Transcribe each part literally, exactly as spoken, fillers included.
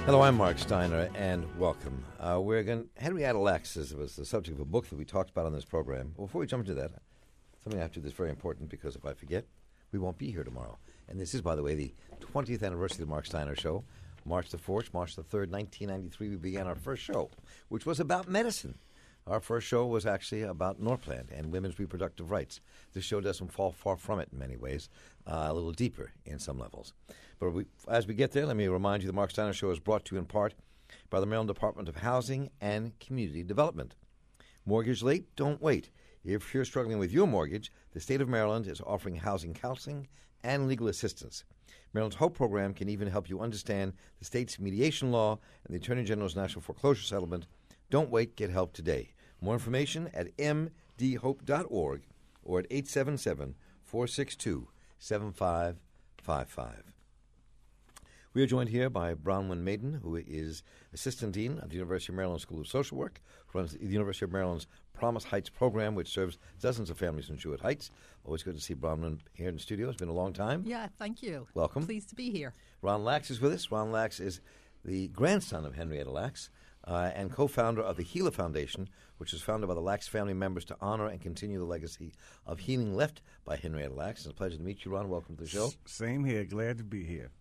Hello, I'm Mark Steiner, and welcome. Uh, we're going. Henrietta Lacks is, was the subject of a book that we talked about on this program. Before we jump into that, something I have to do that's very important, because if I forget, we won't be here tomorrow. And this is, by the way, the twentieth anniversary of the Mark Steiner Show. March the fourth, March the third, nineteen ninety-three, we began our first show, which was about medicine. Our first show was actually about Norplant and women's reproductive rights. This show doesn't fall far from it in many ways, uh, a little deeper in some levels. But we, as we get there, let me remind you the Mark Steiner Show is brought to you in part by the Maryland Department of Housing and Community Development. Mortgage late? Don't wait. If you're struggling with your mortgage, the state of Maryland is offering housing counseling and legal assistance. Maryland's HOPE program can even help you understand the state's mediation law and the Attorney General's National Foreclosure Settlement. Don't wait. Get help today. More information at m d hope dot org or at eight seven seven, four six two, seven five five five. We are joined here by Bronwyn Maiden, who is Assistant Dean of the University of Maryland School of Social Work, who runs the University of Maryland's Promise Heights program, which serves dozens of families in Jewett Heights. Always good to see Bronwyn here in the studio. It's been a long time. Yeah, thank you. Welcome. Pleased to be here. Ron Lacks is with us. Ron Lacks is the grandson of Henrietta Lacks uh, and co-founder of the Healer Foundation, which was founded by the Lacks family members to honor and continue the legacy of healing left by Henrietta Lacks. It's a pleasure to meet you, Ron. Welcome to the show. Same here. Glad to be here.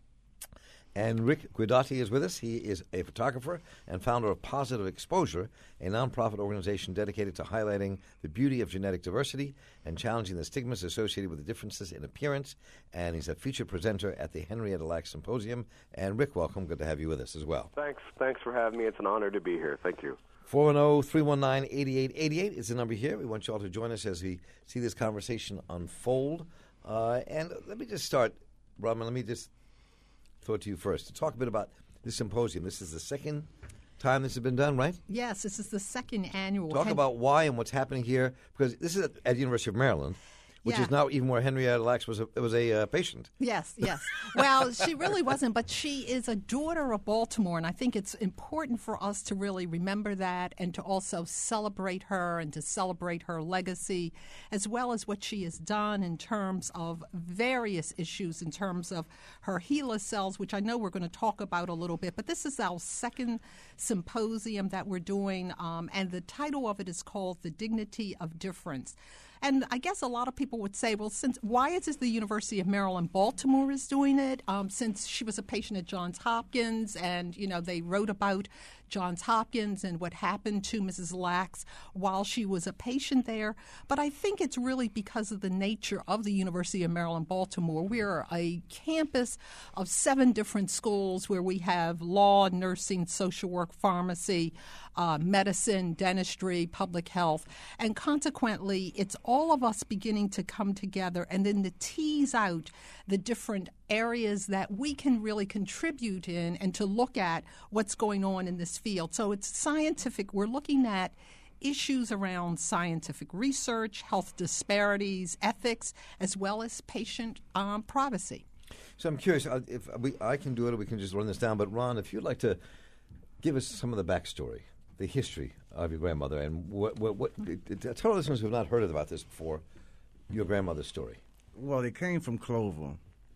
And Rick Guidotti is with us. He is a photographer and founder of Positive Exposure, a nonprofit organization dedicated to highlighting the beauty of genetic diversity and challenging the stigmas associated with the differences in appearance. And he's a featured presenter at the Henrietta Lacks Symposium. And Rick, welcome. Good to have you with us as well. Thanks. Thanks for having me. It's an honor to be here. Thank you. four one zero, three one nine, eight eight eight eight is the number here. We want you all to join us as we see this conversation unfold. Uh, and let me just start, Robin, let me just throw it to you first to talk a bit about this symposium. This is the second time this has been done, right? Yes, this is the second annual. Talk Hen- about why and what's happening here, because this is at, at the University of Maryland, which Yeah. is now even where Henrietta Lacks was a, was a uh, patient. Yes, yes. Well, she really wasn't, but she is a daughter of Baltimore, and I think it's important for us to really remember that and to also celebrate her and to celebrate her legacy, as well as what she has done in terms of various issues, in terms of her HeLa cells, which I know we're going to talk about a little bit. But this is our second symposium that we're doing, um, and the title of it is called The Dignity of Difference. And I guess a lot of people would say, well, since why is this the University of Maryland Baltimore is doing it? Um, since she was a patient at Johns Hopkins, and you know they wrote about Johns Hopkins and what happened to Missus Lacks while she was a patient there. But I think it's really because of the nature of the University of Maryland Baltimore. We're a campus of seven different schools where we have law, nursing, social work, pharmacy, uh, medicine, dentistry, public health, and consequently, it's all of us beginning to come together and then to tease out the different areas that we can really contribute in and to look at what's going on in this field. So it's scientific. We're looking at issues around scientific research, health disparities, ethics, as well as patient um, privacy. So I'm curious, uh, if we, I can do it or we can just run this down, but Ron, if you'd like to give us some of the backstory, the history of your grandmother, and what, what, what tell our listeners who have not heard about this before, your grandmother's story. Well, they came from Clover.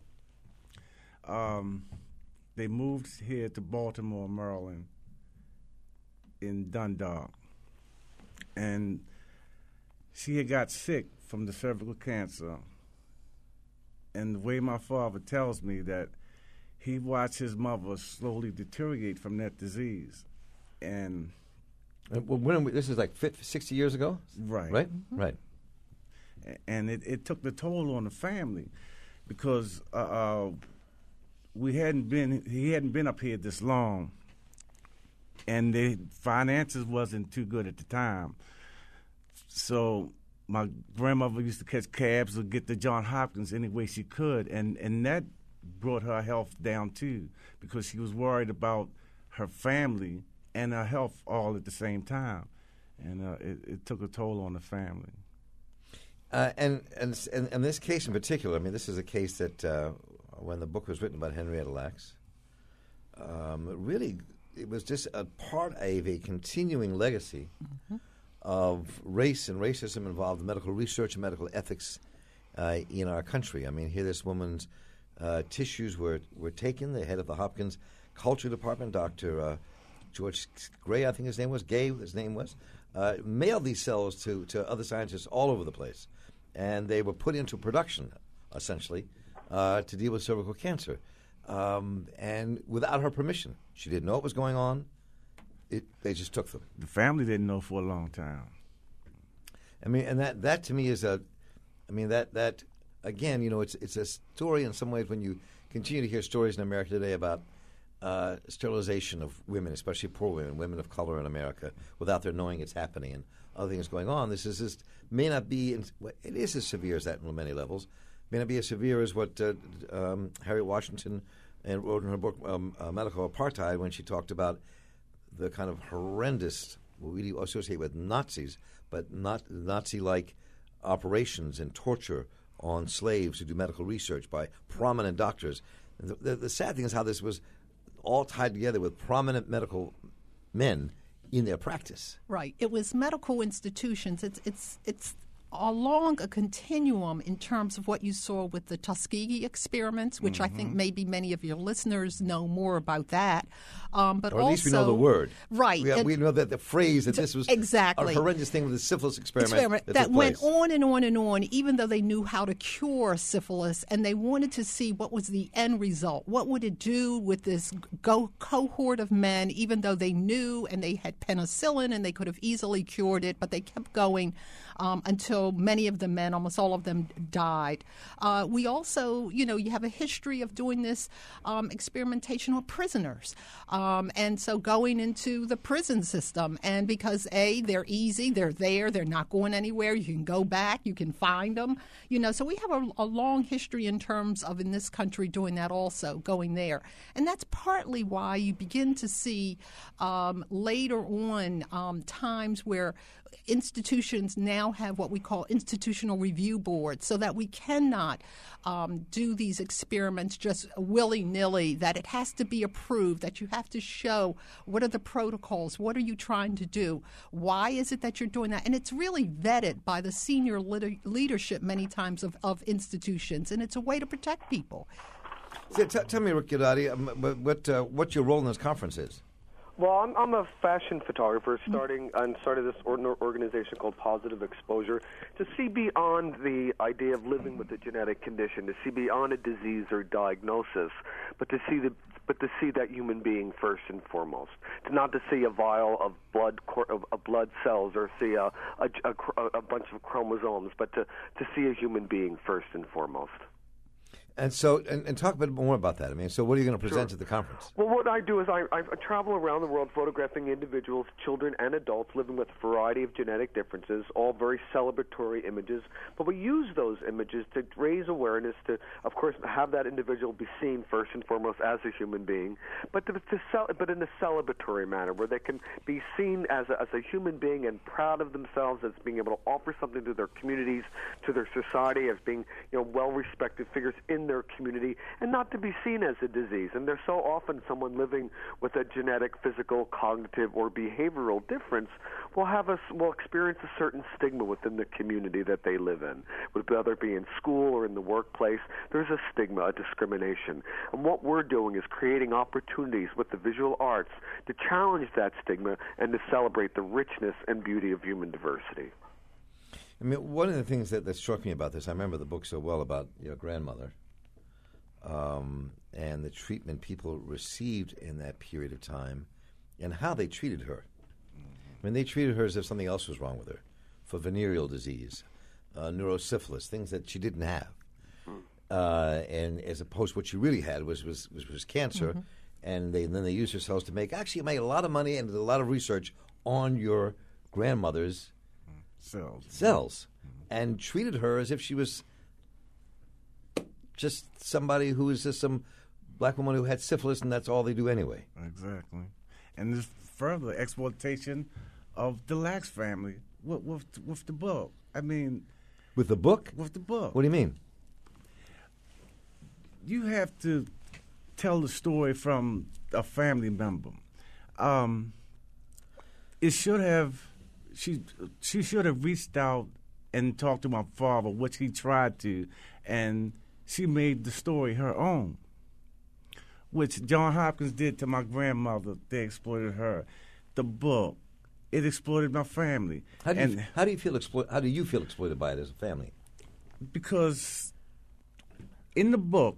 Um, they moved here to Baltimore, Maryland, in Dundalk. And she had got sick from the cervical cancer. And the way my father tells me that he watched his mother slowly deteriorate from that disease. And Uh, well, when we, this is like fifty, sixty years ago? Right. Right? Mm-hmm. Right. And it, it took the toll on the family because uh, uh, we hadn't been, he hadn't been up here this long, and the finances wasn't too good at the time. So my grandmother used to catch cabs or get to Johns Hopkins any way she could, and, and that brought her health down too because she was worried about her family and her health all at the same time, and uh, it, it took a toll on the family. Uh, and, and and and this case in particular, I mean, this is a case that uh, when the book was written about Henrietta Lacks, um, really it was just a part of a continuing legacy mm-hmm. of race and racism involved in medical research and medical ethics uh, in our country. I mean, here this woman's uh, tissues were, were taken. The head of the Hopkins culture department, Doctor Uh, George Gray, I think his name was, Gay, his name was, uh, mailed these cells to, to other scientists all over the place. And they were put into production, essentially, uh, to deal with cervical cancer. Um, and without her permission. She didn't know what was going on. It, they just took them. The family didn't know for a long time. I mean, and that, that to me is a, I mean, that, that again, you know, it's it's a story in some ways when you continue to hear stories in America today about uh, sterilization of women, especially poor women, women of color in America, without their knowing it's happening and other things going on. This is just, may not be, in, it is as severe as that on many levels. May not be as severe as what uh, um, Harriet Washington and wrote in her book um, uh, Medical Apartheid, when she talked about the kind of horrendous, what we associate with Nazis, but not Nazi-like operations and torture on slaves who do medical research by prominent doctors. The, the, the sad thing is how this was all tied together with prominent medical men in their practice. Right. It was medical institutions. It's it's it's along a continuum in terms of what you saw with the Tuskegee experiments, which mm-hmm. I think maybe many of your listeners know more about that. Um, but or at also, least we know the word. Right. We, it, we know that the phrase that this was exactly. a horrendous thing with the syphilis experiment, experiment that, that went place. on and on and on, even though they knew how to cure syphilis, and they wanted to see what was the end result. What would it do with this go- cohort of men, even though they knew and they had penicillin and they could have easily cured it, but they kept going um, until many of the men, almost all of them, died. Uh, we also, you know, you have a history of doing this um, experimentation on prisoners. Um, and so going into the prison system, and because, A, they're easy, they're there, they're not going anywhere, you can go back, you can find them, you know, so we have a, a long history in terms of, in this country, doing that also, going there. And that's partly why you begin to see um, later on um, times where institutions now have what we call institutional review boards, so that we cannot um, do these experiments just willy-nilly, that it has to be approved, that you have to show what are the protocols, what are you trying to do, why is it that you're doing that, and it's really vetted by the senior lit- leadership many times of, of institutions, and it's a way to protect people. So, t- tell me, Rick Guidotti, um, what, what, uh, what your role in this conference is. Well, I'm, I'm a fashion photographer starting and started this organization called Positive Exposure to see beyond the idea of living with a genetic condition, to see beyond a disease or diagnosis, but to see the but to see that human being first and foremost, to not to see a vial of blood of, of blood cells or see a a, a a bunch of chromosomes, but to to see a human being first and foremost. And so, and, and talk a bit more about that. I mean, so what are you going to present Sure. at the conference? Well, what I do is I, I travel around the world photographing individuals, children and adults living with a variety of genetic differences, all very celebratory images. But we use those images to raise awareness, to, of course, have that individual be seen first and foremost as a human being, but to, to cel- but in a celebratory manner where they can be seen as a, as a human being and proud of themselves, as being able to offer something to their communities, to their society, as being, you know, well-respected figures in their community, and not to be seen as a disease. And there's so often someone living with a genetic, physical, cognitive, or behavioral difference will have a, will experience a certain stigma within the community that they live in, whether it be in school or in the workplace. There's a stigma, a discrimination. And what we're doing is creating opportunities with the visual arts to challenge that stigma and to celebrate the richness and beauty of human diversity. I mean, one of the things that, that struck me about this, I remember the book so well about your grandmother, Um, and the treatment people received in that period of time and how they treated her. I mean, they treated her as if something else was wrong with her, for venereal disease, uh, neurosyphilis, things that she didn't have. Uh, and as opposed to what she really had was was, was, was cancer, mm-hmm. and, they, and then they used her cells to make, actually made a lot of money and did a lot of research on your grandmother's cells, cells mm-hmm. and treated her as if she was just somebody who is just some black woman who had syphilis, and that's all they do anyway. Exactly. And there's further exploitation of the Lax family with, with, with the book. I mean... With the book? With the book. What do you mean? You have to tell the story from a family member. Um, it should have... She, she should have reached out and talked to my father, which he tried to, and... she made the story her own. which John Hopkins did to my grandmother. They exploited her. The book, it exploited my family. How do you, and how do you feel explo- How do you feel exploited by it as a family? Because in the book,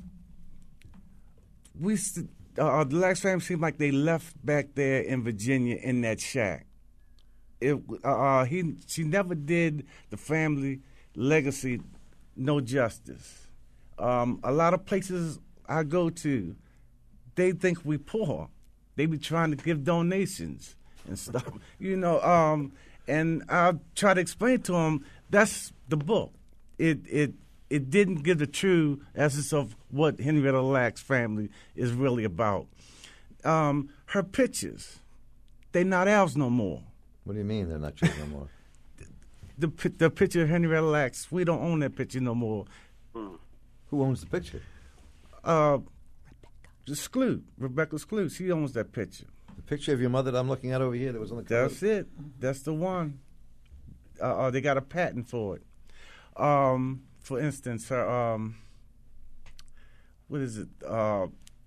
we st- uh, the Lax family seemed like they left back there in Virginia in that shack. It, uh, he, she never did the family legacy no justice. Um, a lot of places I go to, they think we poor. They be trying to give donations and stuff, you know. Um, and I try to explain to them that's the book. It it it didn't give the true essence of what Henrietta Lacks family is really about. Um, her pictures, they not ours no more. What do you mean they're not yours no more? The the picture of Henrietta Lacks, we don't own that picture no more. Hmm. Who owns the picture? Uh, Skloot, Rebecca Skloot, she owns that picture. The picture of your mother that I'm looking at over here that was on the cover? That's it. That's the one. Uh, uh, they got a patent for it. Um, for instance, her, um, what is it? Uh,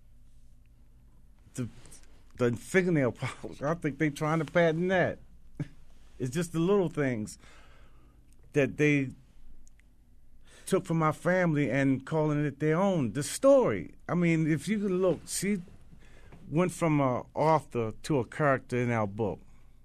the the fingernail polish. I think they're trying to patent that. It's just the little things that they took from my family and calling it their own. The story. I mean, if you could look, she went from an author to a character in our book.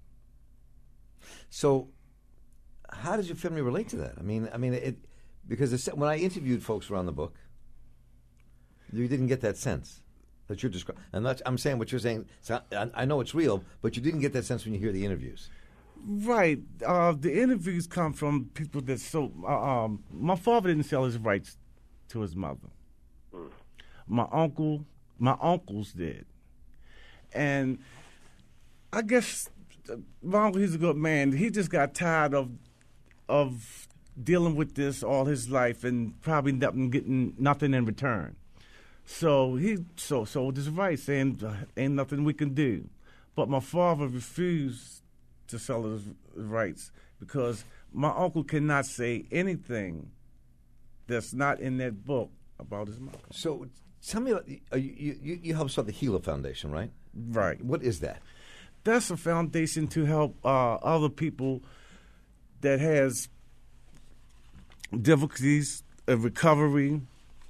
So, how does your family relate to that? I mean, I mean, it because it's, when I interviewed folks around the book, you didn't get that sense that you're describing. I'm not. I'm saying what you're saying. So I, I know it's real, but you didn't get that sense when you hear the interviews. Right. Uh, the interviews come from people that so. Uh, um, my father didn't sell his rights to his mother. Mm. My uncle, my uncles did, and I guess my uncle, he's a good man. He just got tired of of dealing with this all his life and probably nothing, getting nothing in return. So he so sold his rights, saying ain't nothing we can do. But my father refused to sell his rights because my uncle cannot say anything that's not in that book about his mother. So tell me, you, you, you help start the Healer Foundation, right? Right. What is that? That's a foundation to help uh, other people that has difficulties of recovery,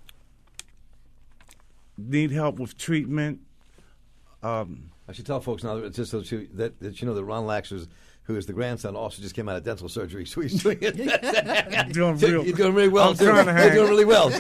need help with treatment. Um, I should tell folks now, just so you, that, that you know that Ron Laxers, who is the grandson, also just came out of dental surgery, so he's doing it. doing real, You're doing really well. I'm trying to hang. You're doing really well.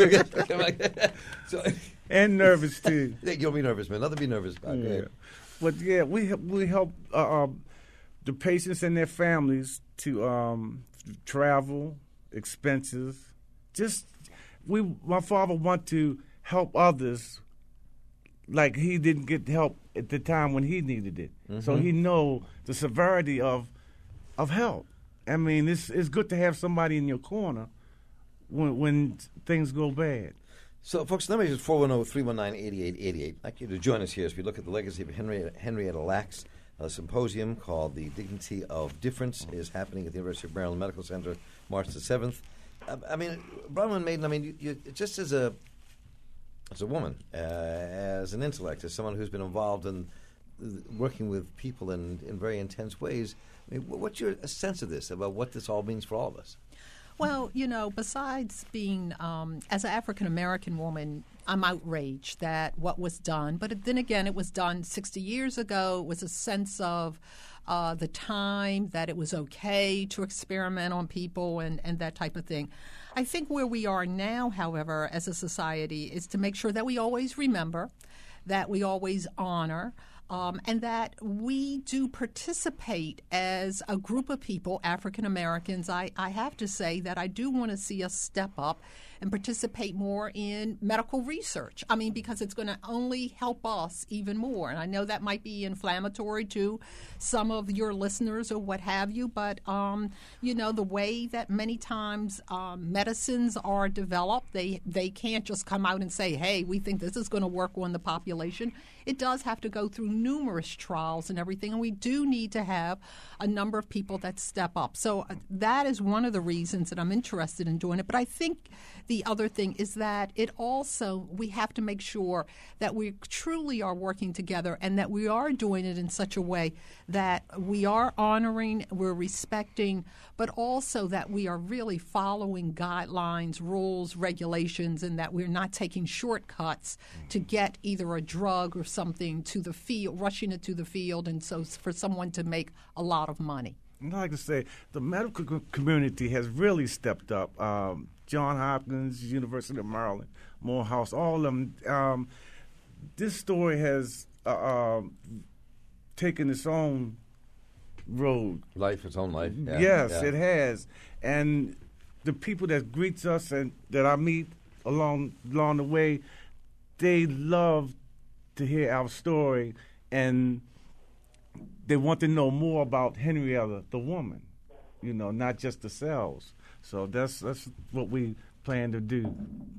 So, and nervous, too. You'll be nervous, man. Nothing to be nervous about. Yeah. But, yeah, we, we help uh, um, the patients and their families to um, travel, expenses. Just, we. my father want to help others like he didn't get help at the time when he needed it. Mm-hmm. So he know the severity of of help. I mean, it's it's good to have somebody in your corner when when things go bad. So, folks, the number is four one zero, three one nine, eight eight eight eight. I'd like you to join us here as we look at the legacy of Henrietta, Henrietta Lacks. A symposium called The Dignity of Difference is happening at the University of Maryland Medical Center March the seventh. Uh, I mean, Bronwyn Maiden, I mean, you, you, just as a as a woman, uh, as an intellect, as someone who's been involved in working with people in, in very intense ways, I mean, what's your sense of this, about what this all means for all of us? Well, you know, besides being, um, as an African-American woman, I'm outraged that what was done. But then again, it was done sixty years ago. It was a sense of uh, the time that it was okay to experiment on people and, and that type of thing. I think where we are now, however, as a society, is to make sure that we always remember, that we always honor, Um, and that we do participate as a group of people, African Americans. I, I have to say that I do want to see us step up and participate more in medical research. I mean, because it's going to only help us even more. And I know that might be inflammatory to some of your listeners or what have you, but, um, you know, the way that many times um, medicines are developed, they, they can't just come out and say, hey, we think this is going to work on the population. It does have to go through numerous trials and everything, and we do need to have a number of people that step up. So uh, that is one of the reasons that I'm interested in doing it. But I think the other thing is that it also, we have to make sure that we truly are working together and that we are doing it in such a way that we are honoring, we're respecting, but also that we are really following guidelines, rules, regulations, and that we're not taking shortcuts to get either a drug or something to the field, rushing it to the field, and so for someone to make a lot of money. I'd like to say the medical co- community has really stepped up. Um, John Hopkins, University of Maryland, Morehouse, all of them. Um, this story has uh, uh, taken its own road. Life, its own life. Yeah. Yes, yeah. it has. And the people that greets us and that I meet along along the way, they love to hear our story, and they want to know more about Henrietta, the woman, you know, not just the cells. So that's that's what we plan to do.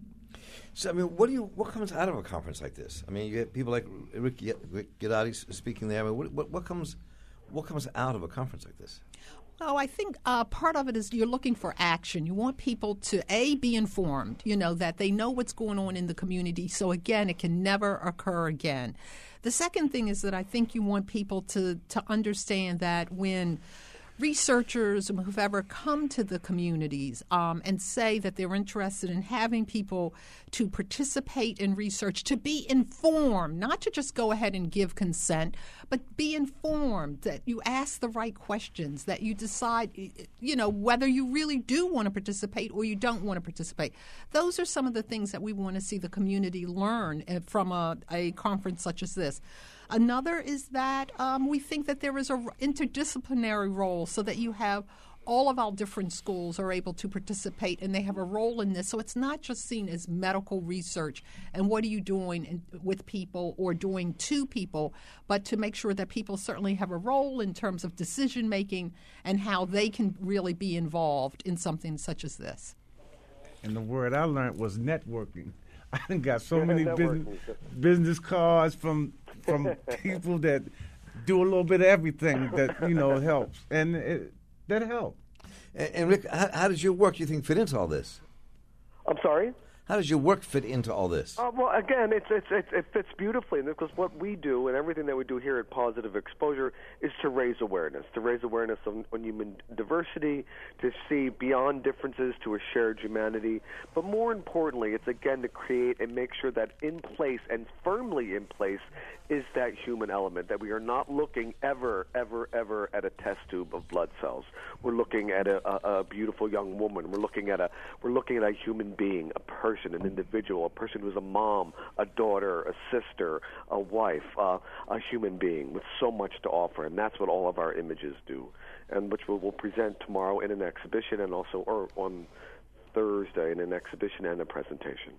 So I mean, what do you? What comes out of a conference like this? I mean, you get people like Rick Ghilardi speaking there. I mean, what, what, what comes? What comes out of a conference like this? Oh, I think uh, part of it is you're looking for action. You want people to, A, be informed, you know, that they know what's going on in the community. So, again, it can never occur again. The second thing is that I think you want people to, to understand that when researchers who've ever come to the communities um, and say that they're interested in having people to participate in research, to be informed, not to just go ahead and give consent, but be informed, that you ask the right questions, that you decide, you know, whether you really do want to participate or you don't want to participate. Those are some of the things that we want to see the community learn from a, a conference such as this. Another is that um, we think that there is an interdisciplinary role, so that you have all of our different schools are able to participate and they have a role in this. So it's not just seen as medical research and what are you doing in, with people or doing to people, but to make sure that people certainly have a role in terms of decision making and how they can really be involved in something such as this. And the word I learned was networking. I done got so many business, business cards from from people that do a little bit of everything that, you know, helps. And it, that helped. And, and Rick, how, how does your work, you think, fit into all this? I'm sorry? How does your work fit into all this? Uh, well, again, it's, it's, it's, it fits beautifully, because what we do and everything that we do here at Positive Exposure is to raise awareness, to raise awareness on, on human diversity, to see beyond differences to a shared humanity. But more importantly, it's, again, to create and make sure that in place and firmly in place is that human element, that we are not looking ever, ever, ever at a test tube of blood cells. We're looking at a, a, a beautiful young woman. We're looking at a we're looking at a human being, a person, an individual, a person who's a mom, a daughter, a sister, a wife, uh, a human being with so much to offer, and that's what all of our images do, and which we'll, we'll present tomorrow in an exhibition and also or on Thursday in an exhibition and a presentation.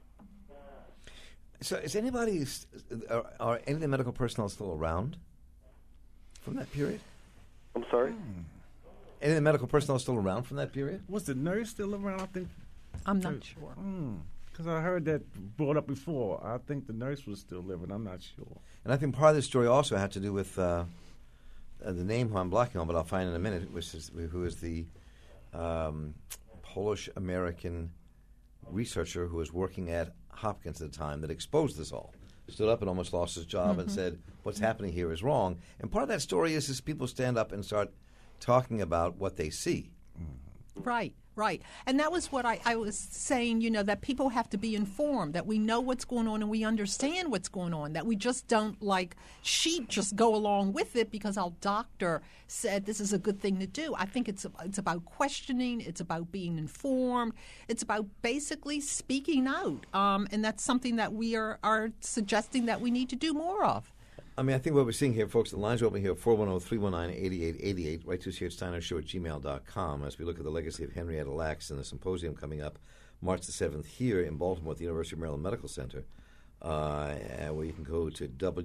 So is anybody, are, are any of the medical personnel still around from that period? I'm sorry? Hmm. Any of the medical personnel still around from that period? Was the nurse still around? I think. I'm not sure. Because I heard that brought up before. I think the nurse was still living. I'm not sure. And I think part of this story also had to do with uh, uh, the name who I'm blocking on, but I'll find in a minute, which is, who is the um, Polish-American researcher who was working at Hopkins at the time that exposed this all. Stood up and almost lost his job mm-hmm. and said, what's happening here is wrong. And part of that story is, is people stand up and start talking about what they see. Mm-hmm. Right, right. And that was what I, I was saying, you know, that people have to be informed, that we know what's going on and we understand what's going on, that we just don't, like sheep, just go along with it because our doctor said this is a good thing to do. I think it's it's about questioning, it's about being informed, it's about basically speaking out. Um, and that's something that we are, are suggesting that we need to do more of. I mean, I think what we're seeing here, folks, the lines are open here, four one zero, three one nine, eight eight eight eight. Write to us here at steiner show at gmail dot com as we look at the legacy of Henrietta Lacks and the symposium coming up March the seventh here in Baltimore at the University of Maryland Medical Center, uh, where you can go to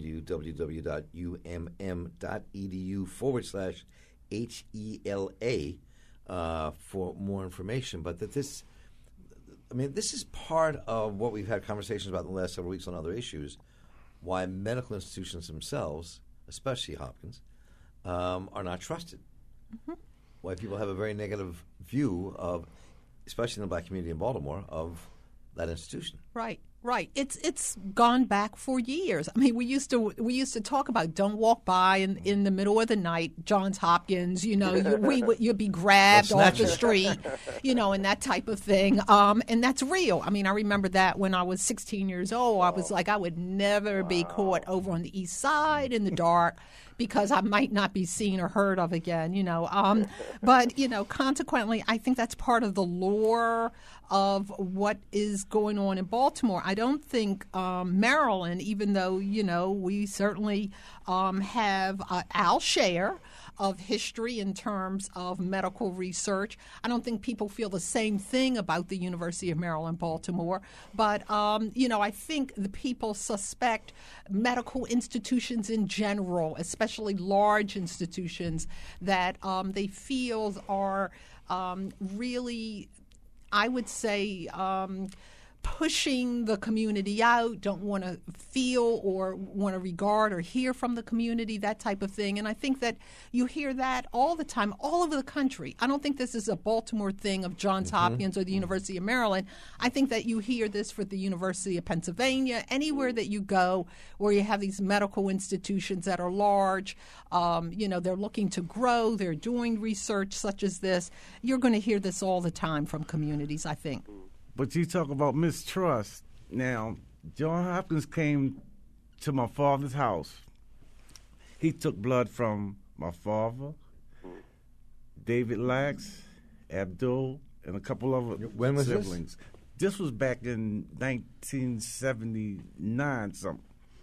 www.umm.edu forward slash H E L A uh, for more information. But that this, I mean, this is part of what we've had conversations about in the last several weeks on other issues, why medical institutions themselves, especially Hopkins, um, are not trusted. Mm-hmm. Why people have a very negative view of, especially in the black community in Baltimore, of that institution. Right, right. It's it's gone back for years. I mean, we used to we used to talk about don't walk by in, in the middle of the night, Johns Hopkins. You know, you, we would you'd be grabbed off the street, you know, and that type of thing. Um, and that's real. I mean, I remember that when I was sixteen years old. I was like, I would never be caught over on the east side in the dark, because I might not be seen or heard of again, you know. Um, but, you know, consequently, I think that's part of the lore of what is going on in Baltimore. I don't think um, Maryland, even though, you know, we certainly um, have uh, our share of history in terms of medical research. I don't think people feel the same thing about the University of Maryland, Baltimore. But, um, you know, I think the people suspect medical institutions in general, especially large institutions, that um, they feel are um, really, I would say, um, pushing the community out, don't want to feel or want to regard or hear from the community, that type of thing. And I think that you hear that all the time, all over the country. I don't think this is a Baltimore thing of Johns mm-hmm. Hopkins or the University of Maryland. I think that you hear this for the University of Pennsylvania, anywhere that you go where you have these medical institutions that are large, um, you know, they're looking to grow, they're doing research such as this. You're going to hear this all the time from communities, I think. But you talk about mistrust. Now, John Hopkins came to my father's house. He took blood from my father, David Lax, Abdul, and a couple of when was siblings. This? This was back in nineteen seventy-nine something.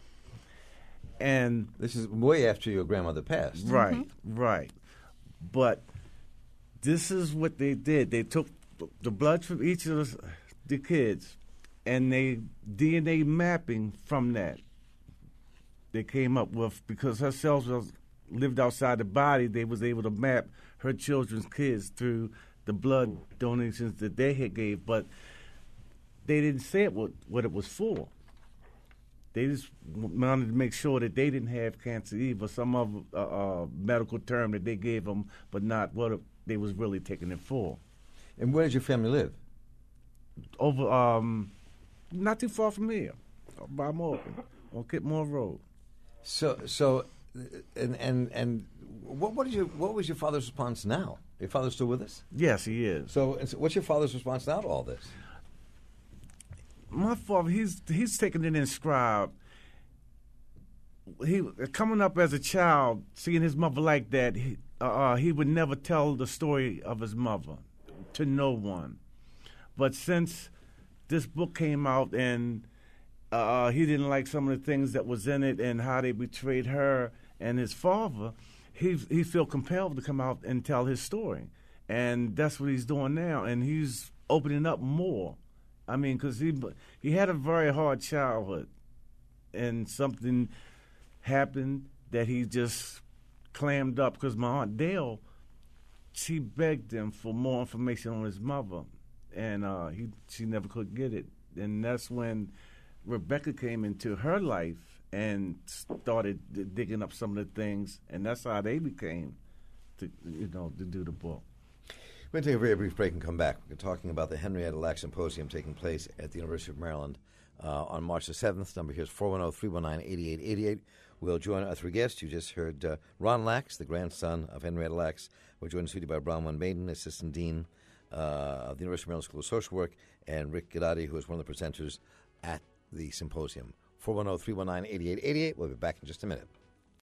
And this is way after your grandmother passed. Right, mm-hmm. right. But this is what they did. They took the blood from each of the, the kids, and they D N A mapping from that. They came up with, because her cells was, lived outside the body, they was able to map her children's kids through the blood donations that they had gave, but they didn't say it what, what it was for. They just wanted to make sure that they didn't have cancer either, some other uh, uh, medical term that they gave them, but not what it, they was really taking it for. And where does your family live? Over, um, not too far from here, by Morgan, on Kitmore Road. So, so, and and and what what is your what was your father's response now? Your father's still with us? Yes, he is. So, and so what's your father's response now to all this? My father, he's he's taken it in stride. He coming up as a child, seeing his mother like that, he, uh, he would never tell the story of his mother to no one. But since this book came out and uh, he didn't like some of the things that was in it and how they betrayed her and his father, he he felt compelled to come out and tell his story. And that's what he's doing now. And he's opening up more. I mean, because he, he had a very hard childhood. And something happened that he just clammed up. Because my Aunt Dale, she begged him for more information on his mother. And uh, he she never could get it. And that's when Rebecca came into her life and started d- digging up some of the things. And that's how they became, to you know, to do the book. We're going to take a very brief break and come back. We're talking about the Henrietta Lacks Symposium taking place at the University of Maryland uh, on March the seventh. Number here is four one zero, three one nine, eight eight eight eight. We'll join our three guests. You just heard uh, Ron Lax, the grandson of Henrietta Lacks. We're joined in studio by Bronwyn Maiden, Assistant Dean uh, of the University of Maryland School of Social Work, and Rick Gadati, who is one of the presenters at the symposium. four one zero, three one nine, eight eight eight eight. We'll be back in just a minute.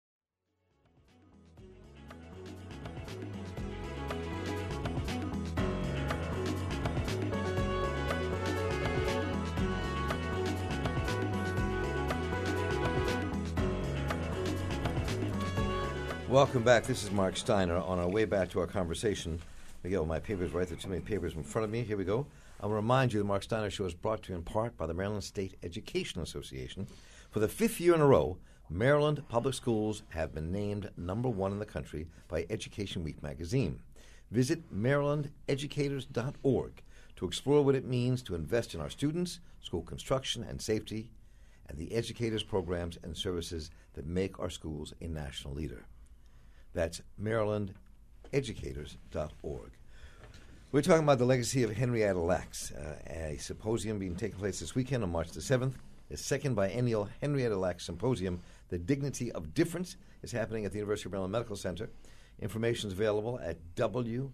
Welcome back. This is Mark Steiner. On our way back to our conversation, Miguel, my papers right there. Too many papers in front of me. Here we go. I will remind you the Mark Steiner Show is brought to you in part by the Maryland State Education Association. For the fifth year in a row, Maryland public schools have been named number one in the country by Education Week magazine. Visit maryland educators dot org to explore what it means to invest in our students, school construction and safety, and the educators, programs, and services that make our schools a national leader. That's maryland educators dot org. We're talking about the legacy of Henrietta Lacks, uh, a symposium being taken place this weekend on March the seventh. The second biennial Henrietta Lacks Symposium, The Dignity of Difference, is happening at the University of Maryland Medical Center. Information is available at www,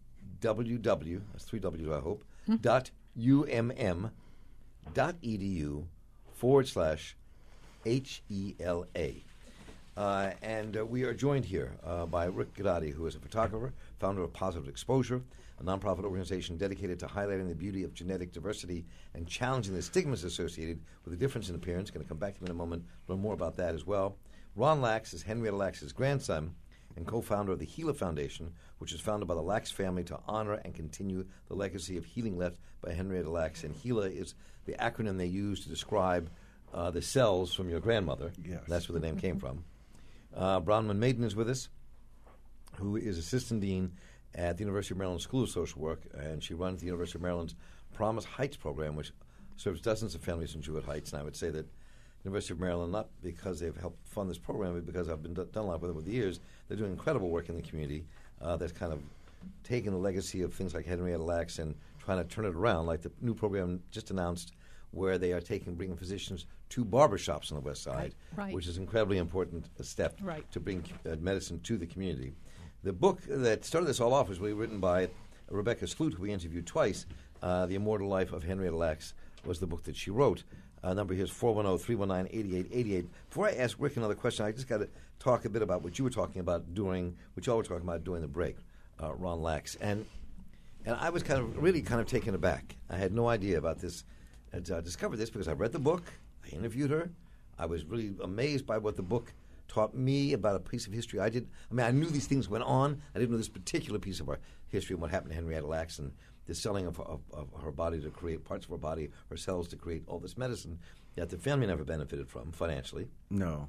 that's three W's I hope, mm-hmm. dot umm dot edu forward slash H E L A. Uh, and uh, we are joined here uh, by Rick Gadati, who is a photographer, founder of Positive Exposure, a nonprofit organization dedicated to highlighting the beauty of genetic diversity and challenging the stigmas associated with the difference in appearance. Going to come back to him in a moment, learn more about that as well. Ron Lacks is Henrietta Lacks' grandson and co-founder of the HeLa Foundation, which was founded by the Lacks family to honor and continue the legacy of healing left by Henrietta Lacks. And HeLa is the acronym they use to describe uh, the cells from your grandmother. Yes. That's where the name came from. Uh, Bronwyn Maiden is with us, who is Assistant Dean at the University of Maryland School of Social Work, and she runs the University of Maryland's Promise Heights program, which serves dozens of families in Jewett Heights. And I would say that University of Maryland, not because they've helped fund this program, but because I've been d- done a lot with them over the years, they're doing incredible work in the community uh, that's kind of taking the legacy of things like Henrietta Lacks and trying to turn it around, like the new program just announced where they are taking, bringing physicians to barbershops on the West Side, right, right. which is an incredibly important step right. to bring uh, medicine to the community. The book that started this all off was really written by Rebecca Skloot, who we interviewed twice. Uh, the Immortal Life of Henrietta Lacks was the book that she wrote. Uh, number here is four one zero, three one nine, eight eight eight eight. Before I ask Rick another question, I just got to talk a bit about what you were talking about during, what y'all were talking about during the break, uh, Ron Lacks. And and I was kind of, really kind of taken aback. I had no idea about this. I uh, discovered this because I read the book, I interviewed her. I was really amazed by what the book taught me about a piece of history I did. I mean, I knew these things went on. I didn't know this particular piece of our history and what happened to Henrietta Lacks and the selling of, of, of her body to create parts of her body, her cells to create all this medicine that the family never benefited from financially. No.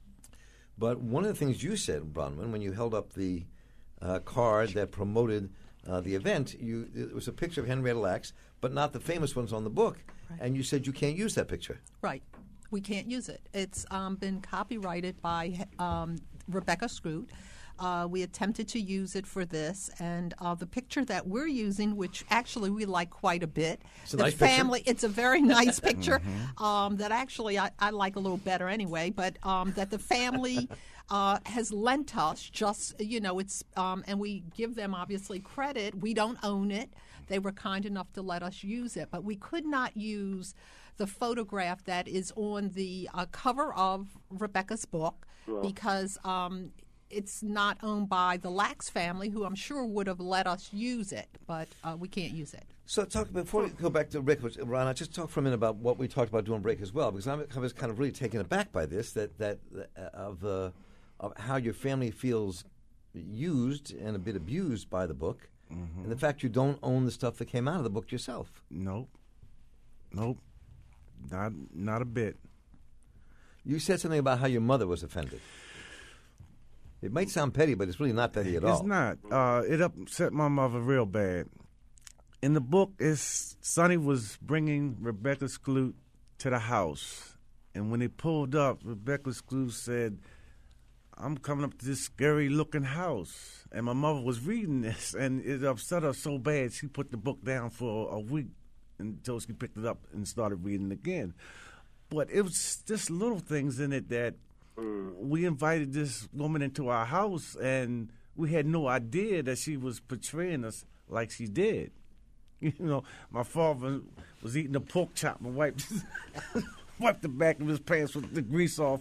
But one of the things you said, Bronwyn, when you held up the uh, card that promoted uh, the event, you it was a picture of Henrietta Lacks, but not the famous ones on the book. Right. And you said you can't use that picture. Right. We can't use it. It's um, been copyrighted by um, Rebecca Skloot. Uh, we attempted to use it for this, and uh, the picture that we're using, which actually we like quite a bit, it's a the nice family. Picture. It's a very nice picture mm-hmm. um, that actually I, I like a little better anyway. But um, that the family uh, has lent us. Just you know, it's um, and we give them obviously credit. We don't own it. They were kind enough to let us use it, but we could not use the photograph that is on the uh, cover of Rebecca's book well. because um, it's not owned by the Lacks family, who I'm sure would have let us use it, but uh, we can't use it. So talk before we go back to Rick, Ron, I just talk for a minute about what we talked about during break as well, because I'm, I was kind of really taken aback by this, that that uh, of uh, of how your family feels used and a bit abused by the book, mm-hmm. and the fact you don't own the stuff that came out of the book yourself. Nope. Nope. Not not a bit. You said something about how your mother was offended. It might sound petty, but it's really not petty at it's all. It's not. Uh, it upset my mother real bad. In the book, it's, Sonny was bringing Rebecca Skloot to the house. And when they pulled up, Rebecca Skloot said, I'm coming up to this scary-looking house. And my mother was reading this, and it upset her so bad, she put the book down for a week until she picked it up and started reading again. But it was just little things in it that mm. we invited this woman into our house, and we had no idea that she was portraying us like she did. You know, my father was eating a pork chop and wiped, wiped the back of his pants with the grease off.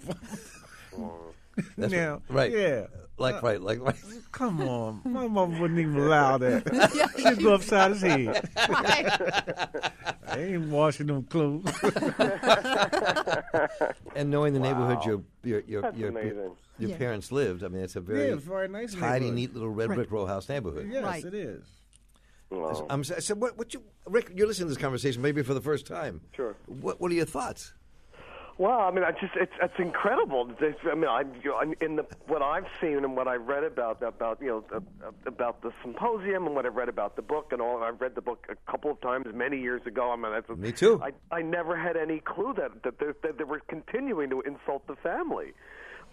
That's now, what, right. Yeah. Like, uh, right, like, like. Come on. My mother wouldn't even allow that. She'd go upside his head. Right. I ain't washing them clothes. And knowing the wow. neighborhood your your your That's your, amazing. your, your yeah. parents lived, I mean, it's a very, yeah, it's very nice tidy, neat little red right. brick row house neighborhood. Yes, right. it is. Wow. I'm, I said, what, what you, Rick, you're listening to this conversation maybe for the first time. Sure. What What are your thoughts? Well, I mean, I just it's it's incredible. It's, I mean, I you know, in the what I've seen and what I've read about about you know about the symposium and what I've read about the book and all. I've read the book a couple of times many years ago. I mean, that's, me too. I I never had any clue that that they, that they were continuing to insult the family.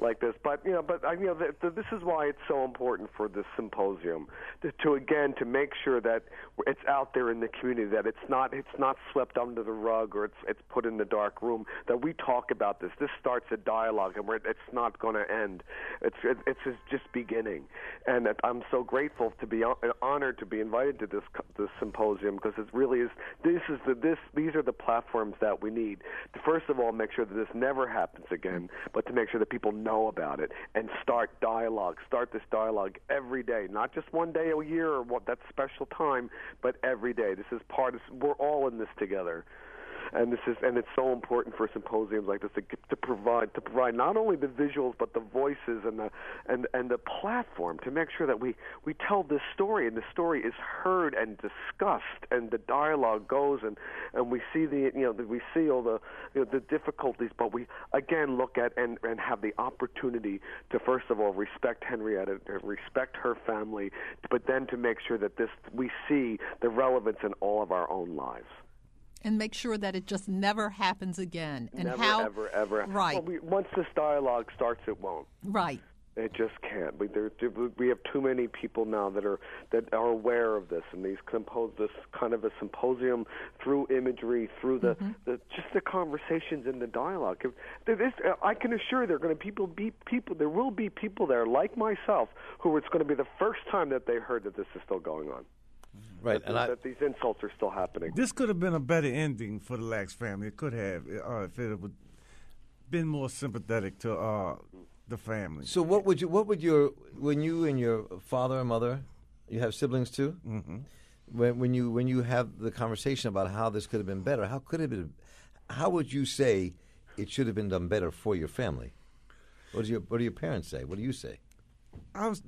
like this. But you know, but I, you know, the, the, this is why it's so important for this symposium to, to again to make sure that it's out there in the community, that it's not it's not swept under the rug or it's it's put in the dark room. That we talk about this. This starts a dialogue, and we're, it's not going to end. It's it, it's just beginning, and I'm so grateful to be honored to be invited to this this symposium, because it really is. This is the this these are the platforms that we need to, first of all, make sure that this never happens again, but to make sure that people know about it and start dialogue. Start this dialogue every day, not just one day a year or what that special time, but every day. This is part of. We're all in this together. And this is, and it's so important for symposiums like this to, to provide to provide not only the visuals but the voices and the and and the platform to make sure that we, we tell this story, and the story is heard and discussed, and the dialogue goes, and, and we see the you know we see all the you know, the difficulties, but we again look at and, and have the opportunity to first of all respect Henrietta, respect her family, but then to make sure that this we see the relevance in all of our own lives. And make sure that it just never happens again. And never, how, ever, ever. Right. Well, we, once this dialogue starts, it won't. Right. It just can't. We, there, we have too many people now that are that are aware of this, and these compose this kind of a symposium through imagery, through the, mm-hmm. the just the conversations and the dialogue. If, this, I can assure there are going to people be people. There will be people there like myself who it's going to be the first time that they heard that this is still going on. Right, that, and that I, these insults are still happening. This could have been a better ending for the Lacks family. It could have, uh, if it would been more sympathetic to uh, the family. So, what would you? What would your when you and your father and mother, you have siblings too? Mm-hmm. When when you when you have the conversation about how this could have been better, how could it have been? How would you say it should have been done better for your family? What do your What do your parents say? What do you say? I was.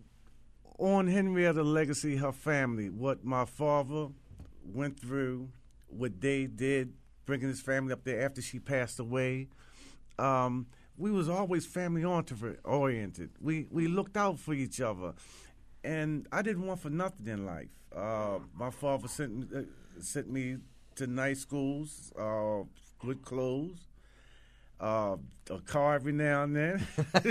On Henrietta legacy, her family, what my father went through, what they did, bringing his family up there after she passed away. Um, we was always family oriented. We we looked out for each other, and I didn't want for nothing in life. Uh, my father sent uh, sent me to nice schools, uh, good clothes. Uh, a car every now and then,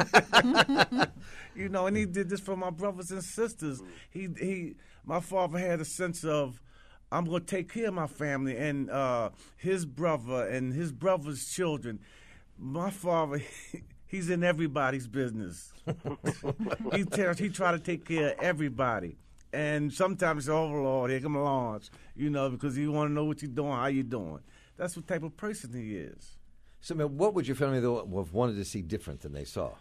you know, and he did this for my brothers and sisters. He, he, my father had a sense of, I'm going to take care of my family and uh, his brother and his brother's children. My father, he, he's in everybody's business. he tells, he try to take care of everybody, and sometimes, oh Lord, here come along, you know, because he want to know what you're doing, how you doing. That's what type of person he is. So, man, what would your family though have wanted to see different than they saw?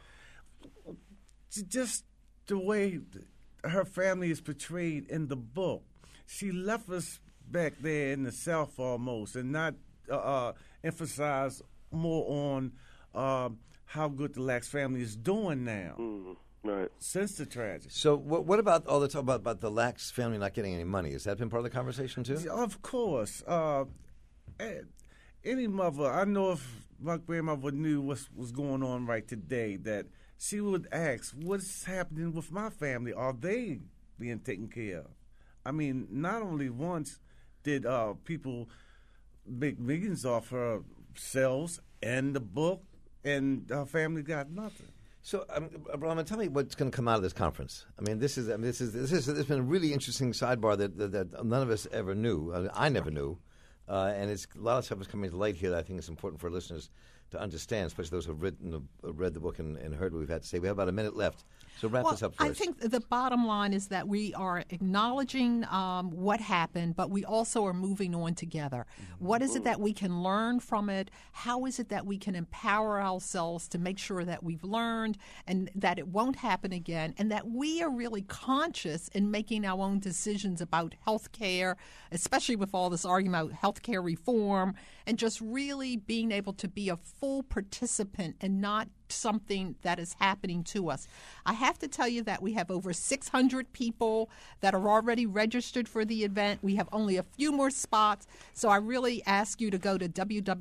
Just the way her family is portrayed in the book. She left us back there in the South almost, and not uh, uh, emphasize more on uh, how good the Lacks family is doing now. Mm, right. Since the tragedy. So, what, what about all the talk about, about the Lacks family not getting any money? Has that been part of the conversation too? Of course. Uh, any mother, I know if my grandmother knew what was going on right today, that she would ask, what's happening with my family? Are they being taken care of? I mean, not only once did uh, people make millions off her sales and the book, and her family got nothing. So, um, Brahman, tell me what's going to come out of this conference. I mean, this is I mean, this is this is this has been a really interesting sidebar that, that, that none of us ever knew. I, I never knew. Uh, and it's, a lot of stuff is coming to light here that I think is important for listeners to understand, especially those who have written, uh, read the book and, and heard what we've had to say. We have about a minute left, so wrap well, this up for I us. I think the bottom line is that we are acknowledging um, what happened, but we also are moving on together. Mm-hmm. What is it that we can learn from it? How is it that we can empower ourselves to make sure that we've learned and that it won't happen again, and that we are really conscious in making our own decisions about health care, especially with all this argument about health care reform, and just really being able to be a full participant and not something that is happening to us. I have to tell you that we have over six hundred people that are already registered for the event. We have only a few more spots, so I really ask you to go to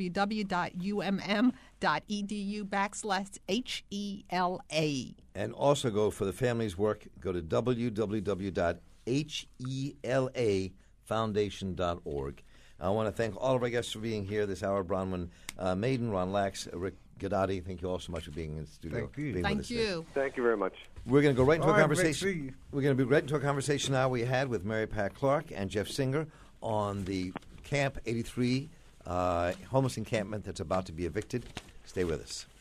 www.umm.edu backslash H E L A. And also go for the family's work, go to w w w dot h e l a foundation dot org. I want to thank all of our guests for being here this hour. Bronwyn uh, Maiden, Ron Lacks, Rick Gennady, thank you all so much for being in the studio. Thank you. being with us Thank today. you. Thank you very much. We're going to go right into All a right, conversation. Rick, see you. We're going to be right into a conversation now we had with Mary Pat Clark and Jeff Singer on the Camp eighty-three uh, homeless encampment that's about to be evicted. Stay with us.